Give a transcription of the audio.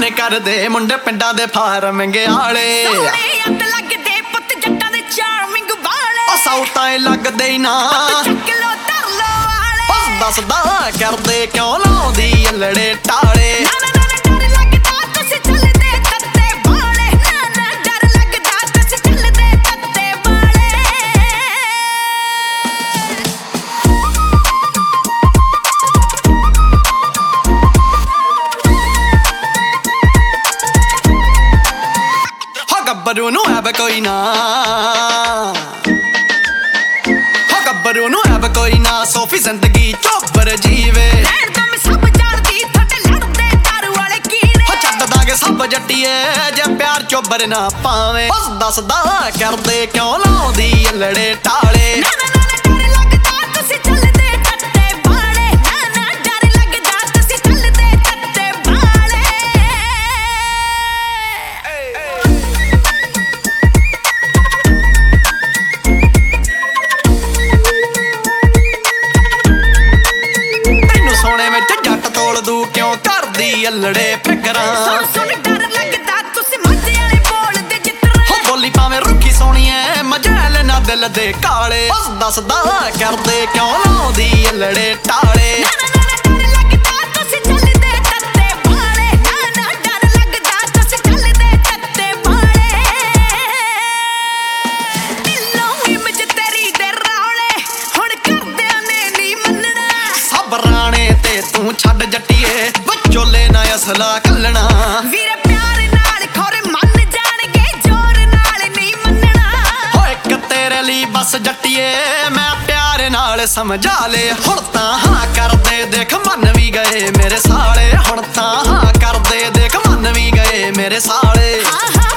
ਐਵੇਂ ਕਰਦੇ ਮੁੰਡੇ ਪਿੰਡਾਂ ਦੇ ਫਾਰਮ ਮਹਿੰਗੇ ਆਲੇ। ਸੋਹਣੇ ਅੱਤ ਲੱਗਦੇ ਪੁੱਤ ਜੱਟਾਂ ਦੇ ਚਾਰਮਿੰਗ ਵਾਲੇ। ਉਹ ਸੌਤਾਂ ਏ ਲੱਗਦੇ ਹੀ ਨਾ ਚੱਕ ਲੋ ਧਰ ਲੋ ਵਾਲੇ। ਬਸ ਦੱਸਦਾ ਕਰਦੇ ਕਿਉਂ ਲਾਉਂਦੀ ਅਲੜੇ ਟਾਲੇ। ਨਾ ਨਾ ਨਾ ਡਰ ਲੱਗਦਾ ਤੁਸੀਂ ਚੱਲਦੇ ਤੱਤੇ ਵਾਲੇ। ਨਾ ਨਾ ਡਰ ਲੱਗਦਾ ਤੁਸੀਂ ਚੱਲਦੇ ਤੱਤੇ ਵਾਲੇ। ਹੋ ਗੱਭਰੂ ਨੂੰ ਐਬ ਕੋਈ ਨਾ, ਹੋ ਗੱਭਰੂ ਨੂੰ ਐਬ ਕੋਈ ਨਾ, ਸੋਫੀ ਜ਼ਿੰਦਗੀ ਚੋਬਰ ਜੀਵੇ। ਲੈਣ ਤੋਂ ਮੈਂ ਸਭ ਜਾਣਦੀ ਤੁਹਾਡੇ ਲੜਦੇ ਦਾਰੂ ਵਾਲੇ ਕੀੜੇ। ਹੋ ਛੱਡ ਦਾਂਗੇ ਸਭ ਜੱਟੀਏ ਜੇ ਪਿਆਰ ਚੋਬਰ ਨਾ ਪਾਵੇਂ। ਬਸ ਦੱਸਦਾ ਕਰਦੇ ਕਿਉਂ ਲਾਉਂਦੀ ਅਲੜੇ ਟਾਲੇ। ਨਾ ਨਾ ਨਾ ਡਰ ਲੱਗਦਾ ਤੁਸੀਂ ਚੱਲਦੇ ਤੱਤੇ ਵਾਲੇ। ਨਾ ਨਾ ਡਰ ਲੱਗਦਾ ਤੁਸੀਂ ਚੱਲਦੇ ਤੱਤੇ ਵਾਲੇ। ਤੈਨੂੰ ਸੋਨੇ ਵਿੱਚ ਜੱਟ ਤੋਲ ਦੂ ਕਿਉਂ ਕਰਦੀ ਅਲੜੇ ਫਿਕਰਾਂ। ਸੁਣ ਸੁਣ ਡਰ ਲੱਗਦਾ ਤੁਸੀਂ ਮਾਝੇ ਵਾਲੇ ਬੋਲਦੇ ਜਿੱਤਰਾ। ਹੋ ਬੋਲੀ ਭਾਵੇਂ ਰੁੱਖੀ ਸੋਹਣੀ ਐ ਮਜੈਲ ਨਾ ਦਿਲ ਦੇ ਕਾਲੇ। ਬਸ ਦੱਸਦਾ ਕਰਦੇ ਕਿਉਂ ਲਾਉਂਦੀ ਅਲੜੇ ਟਾਲੇ। ਨਾ ਨਾ ਨਾ ਡਰ ਲੱਗਦਾ ਤੁਸੀਂ ਚੱਲਦੇ ਤੱਤੇ ਵਾਲੇ। ਨਾ ਨਾ ਡਰ ਲੱਗਦਾ ਤੁਸੀਂ ਚੱਲਦੇ ਤੱਤੇ ਵਾਲੇ। ਦਿਲੋਂ ਇਮਜ ਤੇਰੀ ਦੇ ਰੌਲੇ ਹੁਣ ਕਰਦਿਆਂ ਨੇ ਨਹੀਂ ਮੰਨਣਾ। ਸਭ ਰਾਣੇ ਤੇ ਤੂੰ ਛੱਡ ਜੱਟੀਏ ਵਿਚੋਲੇ ਨਾ ਅਸਲਾ ਕੱਲਣਾ। ਵੀਰੇ ਪਿਆਰ ਨਾਲ ਖੋਰੇ ਮੰਨ ਜਾਣਗੇ ਜ਼ੋਰ ਨਾਲ ਨਹੀਂ ਮੰਨਣਾ। ਹੋ ਇੱਕ ਤੇਰੇ ਲਈ ਬਸ ਜੱਟੀਏ ਮੈਂ ਪਿਆਰ ਨਾਲ ਸਮਝਾ ਲੇ। ਹੁਣ ਤਾਂ ਹਾਂ ਕਰਦੇ ਦੇਖ ਮੰਨ ਵੀ ਗਏ ਮੇਰੇ ਸਾਲੇ। ਹੁਣ ਤਾਂ ਹਾਂ ਕਰਦੇ ਦੇਖ ਮੰਨ ਵੀ ਗਏ ਮੇਰੇ ਸਾਲੇ। ਹਾਂ ਹਾਂ